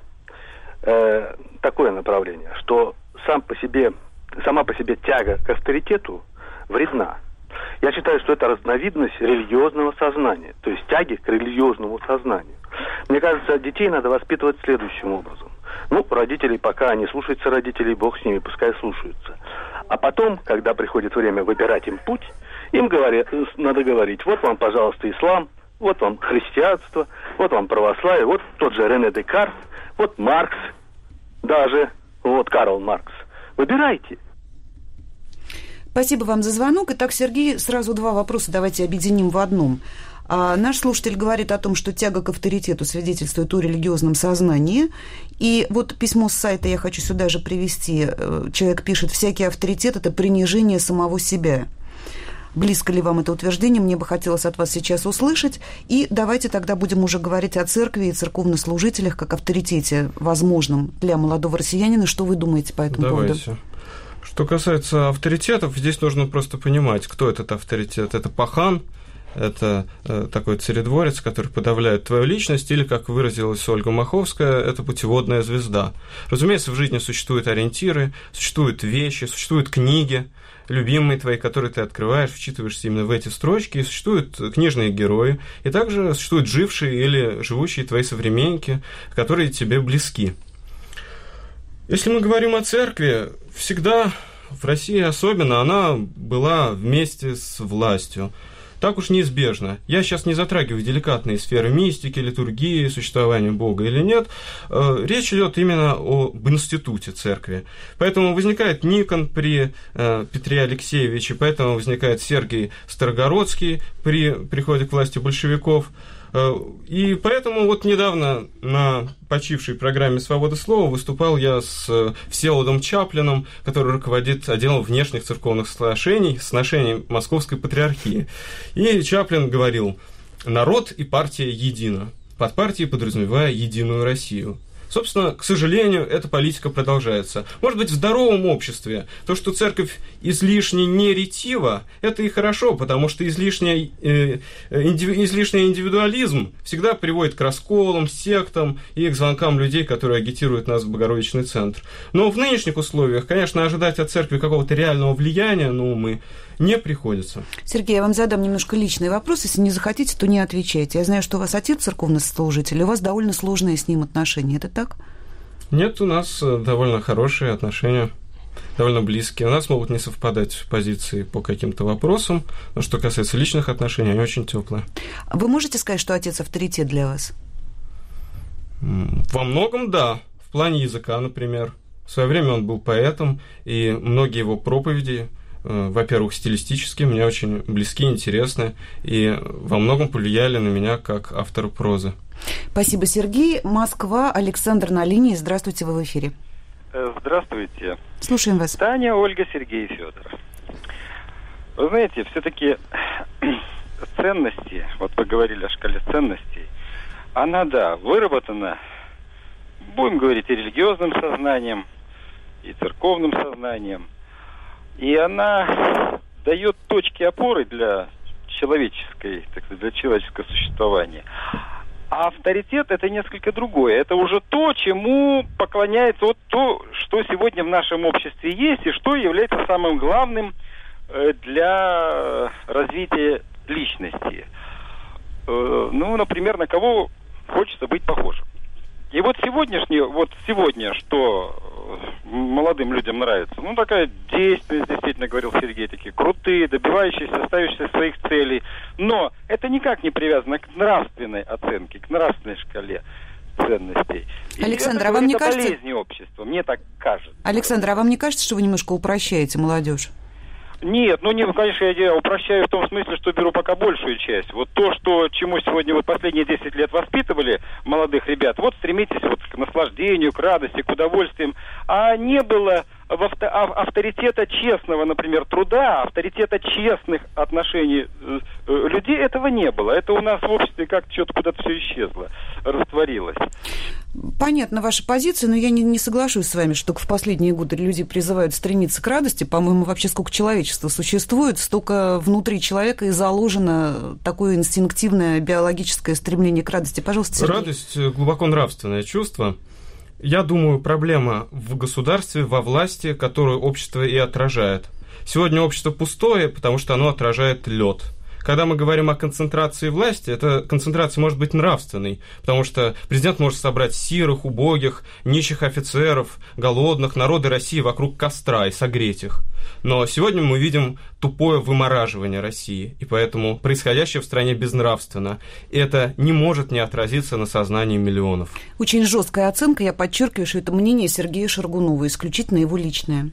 такое направление, что сама по себе тяга к авторитету вредна. Я считаю, что это разновидность религиозного сознания, то есть тяги к религиозному сознанию. Мне кажется, детей надо воспитывать следующим образом. Родители, пока они слушаются родителей, Бог с ними, пускай слушаются. А потом, когда приходит время выбирать им путь, им надо говорить: вот вам, пожалуйста, ислам, вот вам христианство, вот вам православие, вот тот же Рене Декарт, вот Маркс, даже вот Карл Маркс. Выбирайте. Спасибо вам за звонок. Итак, Сергей, сразу два вопроса давайте объединим в одном. Наш слушатель говорит о том, что тяга к авторитету свидетельствует о религиозном сознании. И вот письмо с сайта я хочу сюда же привести. Человек пишет: всякий авторитет – это принижение самого себя. Близко ли вам это утверждение? Мне бы хотелось от вас сейчас услышать. И давайте тогда будем уже говорить о церкви и церковнослужителях как авторитете возможном для молодого россиянина. Что вы думаете по этому поводу? Что касается авторитетов, здесь нужно просто понимать, кто этот авторитет. Это пахан, это такой царедворец, который подавляет твою личность, или, как выразилась Ольга Маховская, это путеводная звезда. Разумеется, в жизни существуют ориентиры, существуют вещи, существуют книги, любимые твои, которые ты открываешь, вчитываешься именно в эти строчки, и существуют книжные герои, и также существуют жившие или живущие твои современники, которые тебе близки. Если мы говорим о церкви, всегда, в России особенно, она была вместе с властью. Так уж неизбежно. Я сейчас не затрагиваю деликатные сферы мистики, литургии, существования Бога или нет. Речь идет именно об институте церкви. Поэтому возникает Никон при Петре Алексеевиче, поэтому возникает Сергий Старогородский при приходе к власти большевиков. И поэтому вот недавно на почившей программе «Свобода слова» выступал я с Всеволодом Чаплиным, который руководит отделом внешних церковных сношений Московской Патриархии. И Чаплин говорил: «Народ и партия едино», под партией подразумевая единую Россию. Собственно, к сожалению, эта политика продолжается. Может быть, в здоровом обществе то, что церковь излишне не ретива, это и хорошо, потому что излишний индивидуализм всегда приводит к расколам, сектам и к звонкам людей, которые агитируют нас в Богородичный центр. Но в нынешних условиях, конечно, ожидать от церкви какого-то реального влияния на умы не приходится. Сергей, я вам задам немножко личный вопрос. Если не захотите, то не отвечайте. Я знаю, что у вас отец церковнослужитель, и у вас довольно сложные с ним отношения. Это так? Нет, у нас довольно хорошие отношения, довольно близкие. У нас могут не совпадать позиции по каким-то вопросам, но что касается личных отношений, они очень теплые. Вы можете сказать, что отец авторитет для вас? Во многом да. В плане языка, например. В свое время он был поэтом, и многие его проповеди, во-первых, стилистически мне очень близки, интересны, и во многом повлияли на меня как автора прозы. Спасибо, Сергей. Москва, Александр на линии. Здравствуйте, вы в эфире. Здравствуйте. Слушаем вас. Таня, Ольга, Сергей, Федор. Вы знаете, все-таки ценности, вот вы говорили о шкале ценностей, она, да, выработана, будем говорить, и религиозным сознанием, и церковным сознанием, и она дает точки опоры для человеческой, так сказать, для человеческого существования. А авторитет – это несколько другое. Это уже то, чему поклоняется, вот то, что сегодня в нашем обществе есть, и что является самым главным для развития личности. Ну, например, на кого хочется быть похожим. И вот сегодня, что молодым людям нравится, ну, такая действенность, действительно, говорил Сергей, такие крутые, добивающиеся, ставящиеся своих целей. Но это никак не привязано к нравственной оценке, к нравственной шкале ценностей. Александр, а вам не кажется... болезни общества, мне так кажется. Александр, а вам не кажется, что вы немножко упрощаете молодежь? Нет, конечно, я упрощаю в том смысле, что беру пока большую часть. Вот то, чему сегодня последние 10 лет воспитывали молодых ребят, стремитесь к наслаждению, к радости, к удовольствиям. А не было авторитета честного, например, труда, авторитета честных отношений людей, этого не было. Это у нас в обществе как-то что-то куда-то все исчезло, растворилось. Понятна ваша позиция, но я не соглашусь с вами, что только в последние годы люди призывают стремиться к радости. По-моему, вообще сколько человечества существует, столько внутри человека и заложено такое инстинктивное биологическое стремление к радости. Пожалуйста, Сергей. Радость – глубоко нравственное чувство. Я думаю, проблема в государстве, во власти, которую общество и отражает. Сегодня общество пустое, потому что оно отражает лед. Когда мы говорим о концентрации власти, эта концентрация может быть нравственной, потому что президент может собрать сирых, убогих, нищих офицеров, голодных, народы России вокруг костра и согреть их. Но сегодня мы видим тупое вымораживание России, и поэтому происходящее в стране безнравственно. И это не может не отразиться на сознании миллионов. Очень жесткая оценка, я подчеркиваю, что это мнение Сергея Шаргунова, исключительно его личное.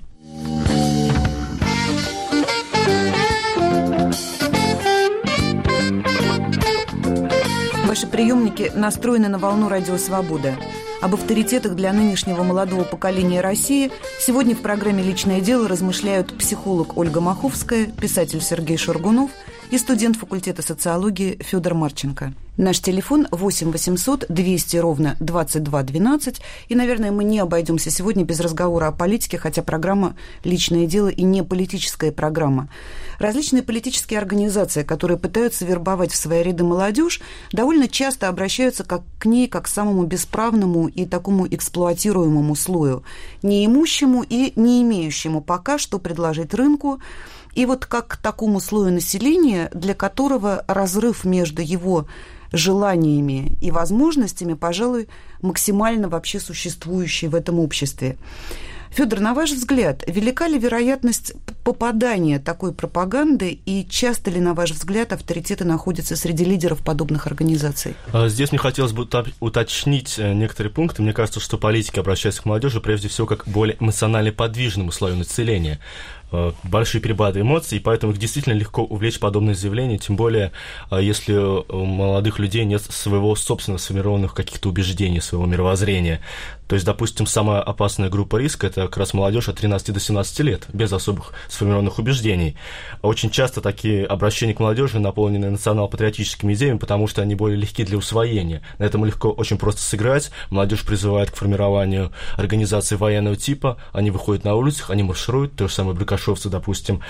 Ваши приемники настроены на волну «Радио Свобода». Об авторитетах для нынешнего молодого поколения России сегодня в программе «Личное дело» размышляют психолог Ольга Маховская, писатель Сергей Шаргунов и студент факультета социологии Федор Марченко. Наш телефон 8 800 200 ровно 22 12. И, наверное, мы не обойдемся сегодня без разговора о политике, хотя программа «Личное дело» и не политическая программа. Различные политические организации, которые пытаются вербовать в свои ряды молодежь, довольно часто обращаются к ней как к самому бесправному и такому эксплуатируемому слою, неимущему и не имеющему пока что предложить рынку, и как к такому слою населения, для которого разрыв между его желаниями и возможностями, пожалуй, максимально вообще существующий в этом обществе. Федор, на ваш взгляд, велика ли вероятность попадания такой пропаганды, и часто ли, на ваш взгляд, авторитеты находятся среди лидеров подобных организаций? Здесь мне хотелось бы уточнить некоторые пункты. Мне кажется, что политики обращаются к молодежи прежде всего как к более эмоционально подвижному слою населения. Большие перепады эмоций, и поэтому их действительно легко увлечь подобные заявления, тем более, если у молодых людей нет своего собственного сформированных каких-то убеждений, своего мировоззрения. То есть, допустим, самая опасная группа риска – это как раз молодежь от 13 до 17 лет, без особых сформированных убеждений. Очень часто такие обращения к молодежи наполнены национал-патриотическими идеями, потому что они более легки для усвоения. На этом легко очень просто сыграть. Молодежь призывает к формированию организаций военного типа, они выходят на улицах, они маршируют, то же самое брикашовцы, допустим.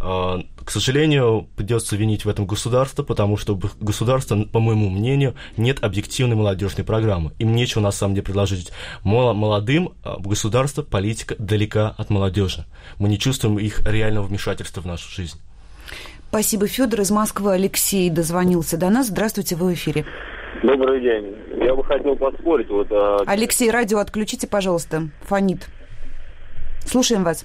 К сожалению, придется винить в этом государство, потому что у государства, по моему мнению, нет объективной молодежной программы. Им нечего, на самом деле, предложить молодым. Государство, политика далека от молодежи. Мы не чувствуем их реального вмешательства в нашу жизнь. Спасибо, Федор. Из Москвы Алексей дозвонился до нас. Здравствуйте, вы в эфире. Добрый день. Я бы хотел поспорить. Алексей, радио отключите, пожалуйста. Фонит. Слушаем вас.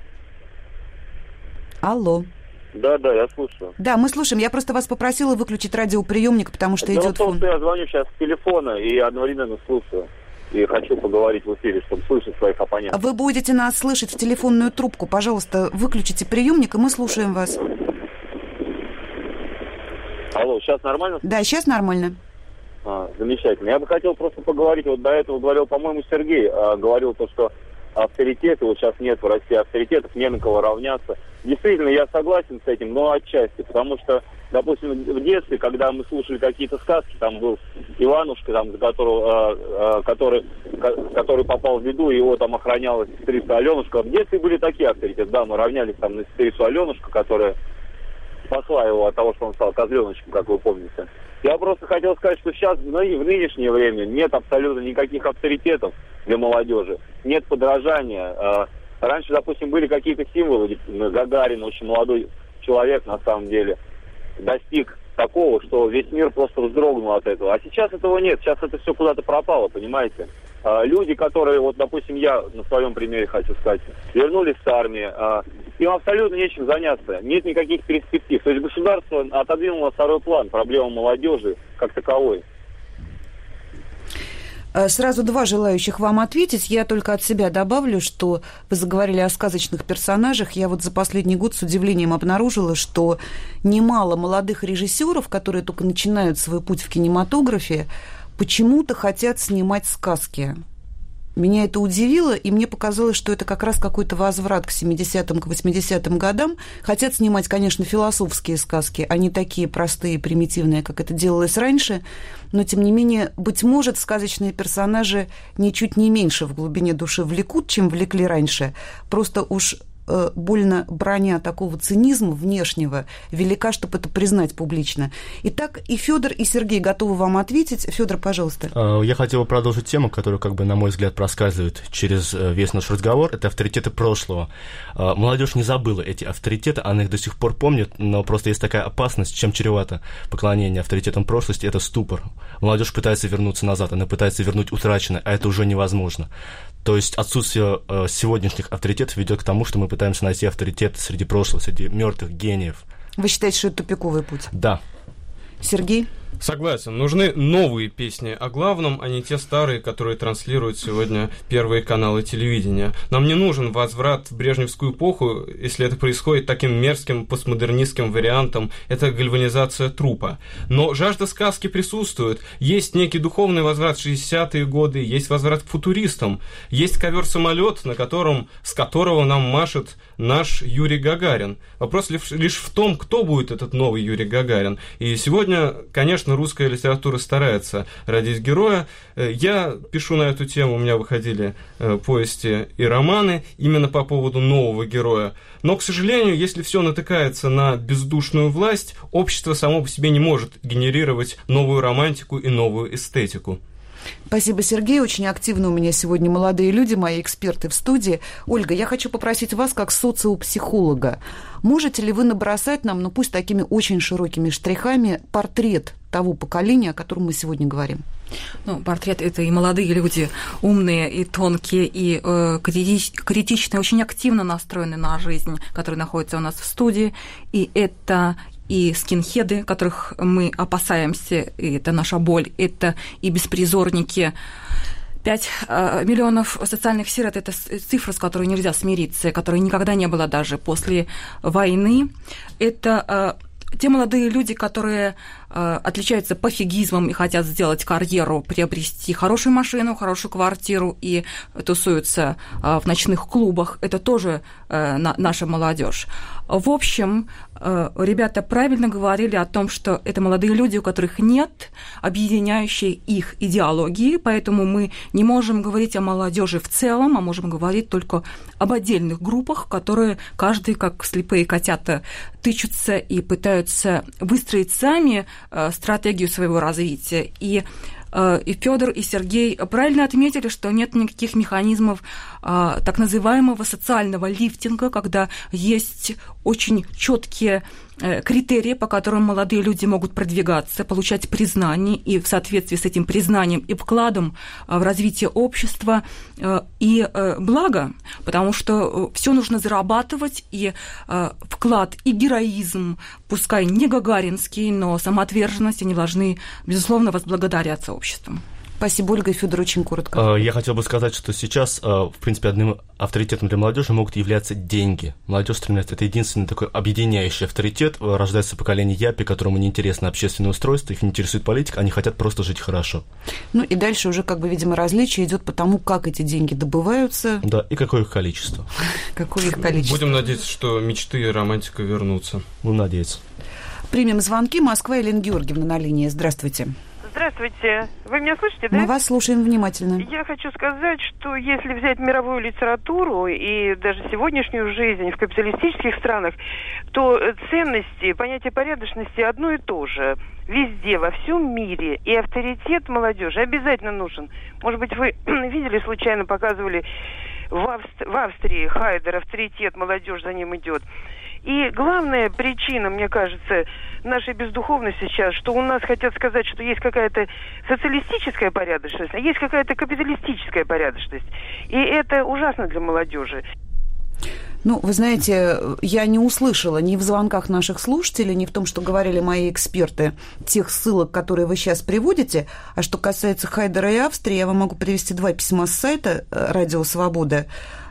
Алло. Да, я слушаю. Да, мы слушаем. Я просто вас попросила выключить радиоприемник, потому что идет фон. Я звоню сейчас с телефона и одновременно слушаю. И хочу поговорить в эфире, чтобы слышать своих оппонентов. Вы будете нас слышать в телефонную трубку. Пожалуйста, выключите приемник, и мы слушаем вас. Алло, сейчас нормально? Да, сейчас нормально. Замечательно. Я бы хотел просто поговорить. До этого говорил, по-моему, Сергей, говорил то, что авторитеты, сейчас нет в России авторитетов, не на кого равняться. Действительно, я согласен с этим, но отчасти, потому что, допустим, в детстве, когда мы слушали какие-то сказки, там был Иванушка, который попал в беду, и его там охраняла сестрица Аленушка. В детстве были такие авторитеты, да, мы равнялись там на сестрицу Аленушку, которая спасла его от того, что он стал козленочком, как вы помните. Я просто хотел сказать, что сейчас, в нынешнее время, нет абсолютно никаких авторитетов для молодежи, нет подражания. Раньше, допустим, были какие-то символы. Гагарин, очень молодой человек, на самом деле, достиг такого, что весь мир просто вздрогнул от этого. А сейчас этого нет, сейчас это все куда-то пропало, понимаете? Люди, которые, допустим, я на своем примере хочу сказать, вернулись с армии, им абсолютно нечем заняться, нет никаких перспектив. То есть государство отодвинуло на второй план проблему молодежи как таковой. Сразу два желающих вам ответить. Я только от себя добавлю, что вы заговорили о сказочных персонажах. Я вот за последний год с удивлением обнаружила, что немало молодых режиссеров, которые только начинают свой путь в кинематографе, почему-то хотят снимать сказки. Меня это удивило, и мне показалось, что это как раз какой-то возврат к 70-м, к 80-м годам. Хотят снимать, конечно, философские сказки, а не такие простые, примитивные, как это делалось раньше, но, тем не менее, быть может, сказочные персонажи ничуть не меньше в глубине души влекут, чем влекли раньше. Просто уж больно броня такого цинизма внешнего велика, чтобы это признать публично. Итак, и Федор, и Сергей готовы вам ответить. Федор, пожалуйста. Я хотел продолжить тему, которая, на мой взгляд, проскальзывает через весь наш разговор. Это авторитеты прошлого. Молодежь не забыла эти авторитеты, она их до сих пор помнит, но просто есть такая опасность, чем чревато поклонение авторитетам прошлости, это ступор. Молодежь пытается вернуться назад, она пытается вернуть утраченное, а это уже невозможно. То есть отсутствие сегодняшних авторитетов ведет к тому, что мы пытаемся найти авторитет среди прошлого, среди мертвых гениев. Вы считаете, что это тупиковый путь? Да. Сергей? Согласен. Нужны новые песни о главном, а не те старые, которые транслируют сегодня первые каналы телевидения. Нам не нужен возврат в брежневскую эпоху, если это происходит таким мерзким постмодернистским вариантом. Это гальванизация трупа. Но жажда сказки присутствует. Есть некий духовный возврат в 60-е годы, есть возврат к футуристам. Есть ковер-самолет, с которого нам машет наш Юрий Гагарин. Вопрос лишь в том, кто будет этот новый Юрий Гагарин. И сегодня, конечно, русская литература старается родить героя. Я пишу на эту тему, у меня выходили повести и романы именно по поводу нового героя. Но, к сожалению, если все натыкается на бездушную власть, общество само по себе не может генерировать новую романтику и новую эстетику. Спасибо, Сергей. Очень активно у меня сегодня молодые люди, мои эксперты в студии. Ольга, я хочу попросить вас, как социопсихолога, можете ли вы набросать нам, пусть такими очень широкими штрихами, портрет того поколения, о котором мы сегодня говорим? Портрет – это и молодые люди, умные, и тонкие, и критичные, очень активно настроены на жизнь, которые находятся у нас в студии, и это и скинхеды, которых мы опасаемся, и это наша боль, это и беспризорники. 5 миллионов социальных сирот – это цифра, с которой нельзя смириться, которой никогда не было даже после войны. Это те молодые люди, которые отличаются пофигизмом и хотят сделать карьеру, приобрести хорошую машину, хорошую квартиру и тусуются в ночных клубах. Это тоже наша молодежь. В общем, ребята правильно говорили о том, что это молодые люди, у которых нет объединяющей их идеологии, поэтому мы не можем говорить о молодежи в целом, а можем говорить только об отдельных группах, которые каждый, как слепые котята, тычутся и пытаются выстроить сами стратегию своего развития. И Федор, и Сергей правильно отметили, что нет никаких механизмов так называемого социального лифтинга, когда есть очень четкие критерии, по которым молодые люди могут продвигаться, получать признание, и в соответствии с этим признанием и вкладом в развитие общества и благо, потому что все нужно зарабатывать, и вклад, и героизм, пускай не гагаринский, но самоотверженность, они должны, безусловно, возблагодаряться обществом. Спасибо, Ольга. И Федор, очень коротко. Я хотел бы сказать, что сейчас, в принципе, одним авторитетом для молодежи могут являться деньги. Молодежь стремится, это единственный такой объединяющий авторитет. Рождается поколение япи, которому неинтересно общественное устройство, их не интересует политика, они хотят просто жить хорошо. И дальше уже, видимо, различие идет по тому, как эти деньги добываются. Да, и какое их количество. Какое их количество. Будем надеяться, что мечты и романтика вернутся. Надеяться. Примем звонки. Москва, Елена Георгиевна на линии. Здравствуйте. Здравствуйте. Вы меня слышите, да? Мы вас слушаем внимательно. Я хочу сказать, что если взять мировую литературу и даже сегодняшнюю жизнь в капиталистических странах, то ценности, понятие порядочности одно и то же. Везде, во всем мире. И авторитет молодежи обязательно нужен. Может быть, вы видели, случайно показывали в Австрии Хайдер, авторитет, молодежь за ним идет. И главная причина, мне кажется, нашей бездуховности сейчас, что у нас хотят сказать, что есть какая-то социалистическая порядочность, а есть какая-то капиталистическая порядочность. И это ужасно для молодежи. Ну, вы знаете, я не услышала ни в звонках наших слушателей, ни в том, что говорили мои эксперты, тех ссылок, которые вы сейчас приводите. А что касается Хайдера и Австрии, я вам могу привести 2 письма с сайта «Радио Свобода».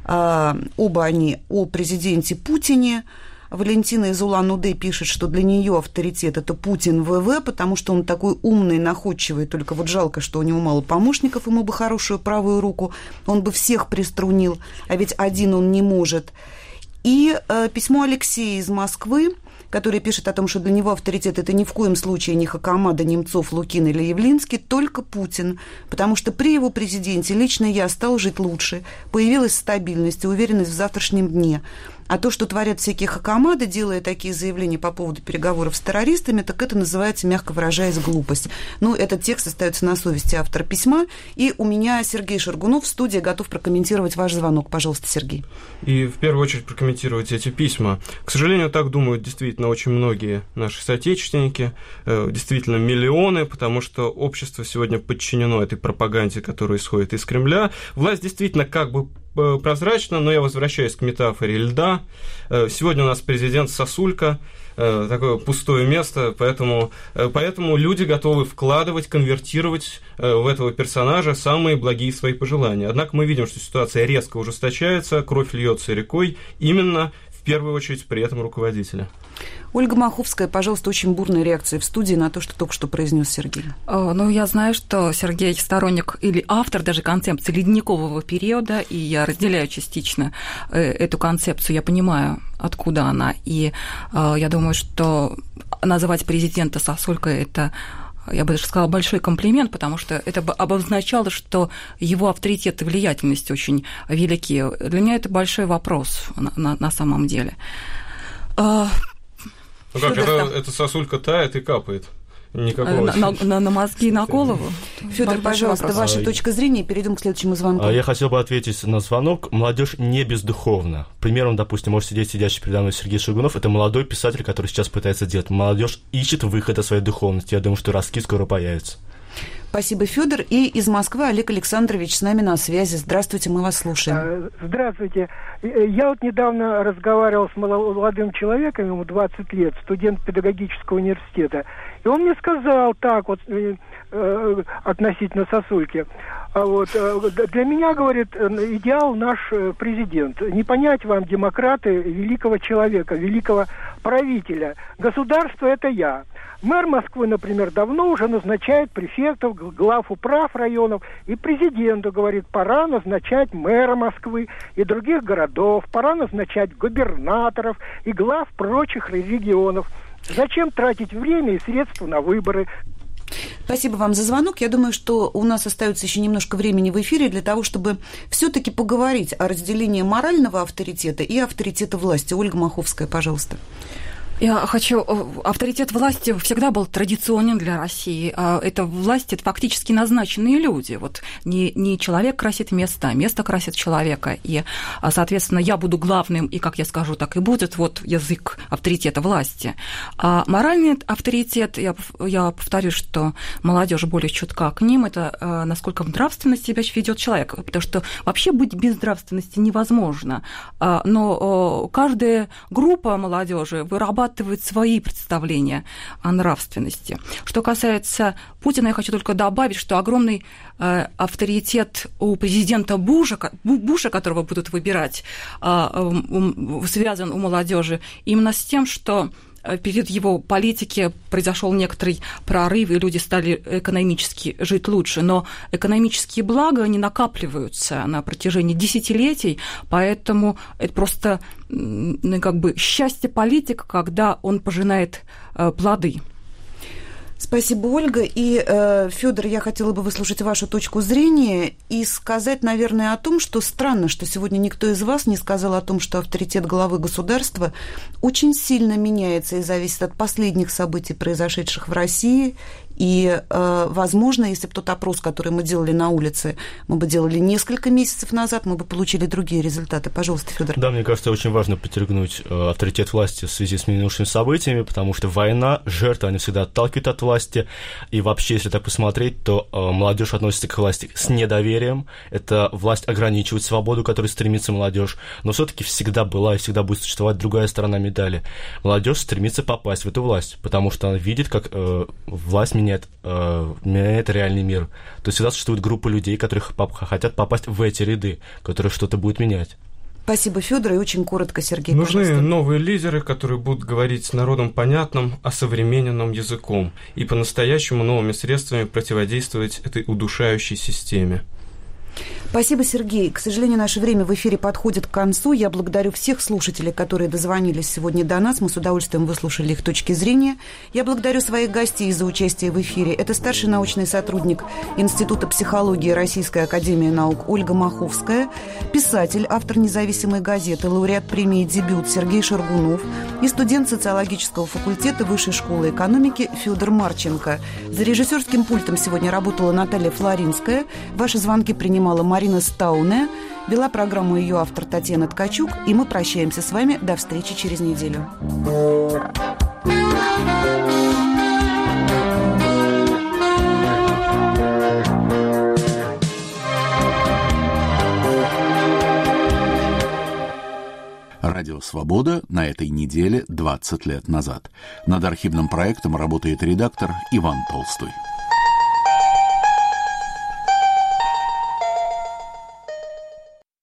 Оба они о президенте Путине. Валентина из Улан-Удэ пишет, что для нее авторитет – это Путин ВВ, потому что он такой умный, находчивый, только вот жалко, что у него мало помощников, ему бы хорошую правую руку, он бы всех приструнил, а ведь один он не может. И письмо Алексея из Москвы, который пишет о том, что для него авторитет – это ни в коем случае не Хакамада, Немцов, Лукин или Явлинский, только Путин, потому что при его президенте лично я стал жить лучше, появилась стабильность и уверенность в завтрашнем дне. А то, что творят всякие хакамады, делая такие заявления по поводу переговоров с террористами, так это называется, мягко выражаясь, глупость. Ну, этот текст остается на совести автора письма. И у меня Сергей Шаргунов в студии готов прокомментировать ваш звонок. Пожалуйста, Сергей. И в первую очередь прокомментировать эти письма. К сожалению, так думают действительно очень многие наши соотечественники, действительно миллионы, потому что общество сегодня подчинено этой пропаганде, которая исходит из Кремля. Власть действительно как бы прозрачно, но я возвращаюсь к метафоре льда. Сегодня у нас президент сосулька, такое пустое место, поэтому люди готовы вкладывать, конвертировать в этого персонажа самые благие свои пожелания. Однако мы видим, что ситуация резко ужесточается, кровь льется рекой, именно в первую очередь при этом руководителя. Ольга Маховская, пожалуйста, очень бурная реакция в студии на то, что только что произнес Сергей. Ну, я знаю, что Сергей сторонник или автор даже концепции ледникового периода, и я разделяю частично эту концепцию, я понимаю, откуда она, и я думаю, что называть президента сосулькой – это, я бы даже сказала, большой комплимент, потому что это бы обозначало, что его авторитет и влиятельность очень велики. Для меня это большой вопрос на самом деле. Ну как, эта сосулька тает и капает. Никакого... На мозги и на голову. Федор, пожалуйста, ваша точка зрения, перейдем к следующему звонку. Я хотел бы ответить на звонок. Молодежь не бездуховна. Примером, допустим, может сидеть сидящий передо мной Сергей Шаргунов. Это молодой писатель, который сейчас пытается делать. Молодежь ищет выход из своей духовности. Я думаю, что ростки скоро появятся. Спасибо, Федор. И из Москвы Олег Александрович с нами на связи. Здравствуйте, мы вас слушаем. Здравствуйте. Я вот недавно разговаривал с молодым человеком, ему 20 лет, студент педагогического университета. И он мне сказал так вот относительно сосульки. Для меня, говорит, идеал наш президент. Не понять вам, демократы, великого человека, великого правителя. Государство – это я. Мэр Москвы, например, давно уже назначает префектов, глав управ районов, и президенту говорит, пора назначать мэра Москвы и других городов, пора назначать губернаторов и глав прочих регионов. Зачем тратить время и средства на выборы? Спасибо вам за звонок. Я думаю, что у нас остается еще немножко времени в эфире для того, чтобы все-таки поговорить о разделении морального авторитета и авторитета власти. Ольга Маховская, пожалуйста. Я хочу... Авторитет власти всегда был традиционен для России. Это власть, это фактически назначенные люди. Вот не человек красит место, а место красит человека. И, соответственно, я буду главным, и, как я скажу, так и будет. Вот язык авторитета власти. А моральный авторитет, я повторю, что молодежь более чутка к ним, это насколько нравственно себя ведет человек. Потому что вообще быть без нравственности невозможно. Но каждая группа молодежи вырабатывает свои представления о нравственности. Что касается Путина, я хочу только добавить, что огромный авторитет у президента Буша, которого будут выбирать, связан у молодежи именно с тем, что перед его политики произошел некоторый прорыв, и люди стали экономически жить лучше. Но экономические блага не накапливаются на протяжении десятилетий, поэтому это просто как бы счастье политика, когда он пожинает плоды. Спасибо, Ольга. И, Федор, я хотела бы выслушать вашу точку зрения и сказать, наверное, о том, что странно, что сегодня никто из вас не сказал о том, что авторитет главы государства очень сильно меняется и зависит от последних событий, произошедших в России, И, возможно, если бы тот опрос, который мы делали на улице, мы бы делали несколько месяцев назад, мы бы получили другие результаты. Пожалуйста, Федор. Да, мне кажется, очень важно подчеркнуть авторитет власти в связи с минувшими событиями, потому что война, жертвы, они всегда отталкивают от власти. И вообще, если так посмотреть, то молодежь относится к власти с недоверием. Это власть ограничивает свободу, к которой стремится молодежь. Но все-таки всегда была и всегда будет существовать другая сторона медали. Молодежь стремится попасть в эту власть, потому что она видит, как власть меняет реальный мир. То есть всегда существует группа людей, которые хотят попасть в эти ряды, которые что-то будут менять. Спасибо, Федор, и очень коротко, Сергей, Нужны пожалуйста. новые лидеры, которые будут говорить с народом понятным, осовремененным языком и по-настоящему новыми средствами противодействовать этой удушающей системе. Спасибо, Сергей. К сожалению, наше время в эфире подходит к концу. Я благодарю всех слушателей, которые дозвонились сегодня до нас. Мы с удовольствием выслушали их точки зрения. Я благодарю своих гостей за участие в эфире. Это старший научный сотрудник Института психологии Российской академии наук Ольга Маховская, писатель, автор независимой газеты, лауреат премии «Дебют» Сергей Шаргунов и студент социологического факультета Высшей школы экономики Федор Марченко. За режиссерским пультом сегодня работала Наталья Флоринская. Ваши звонки принимала Марина Стауне. Вела программу ее автор Татьяна Ткачук. И мы прощаемся с вами. До встречи через неделю. Радио «Свобода» на этой неделе 20 лет назад. Над архивным проектом работает редактор Иван Толстой.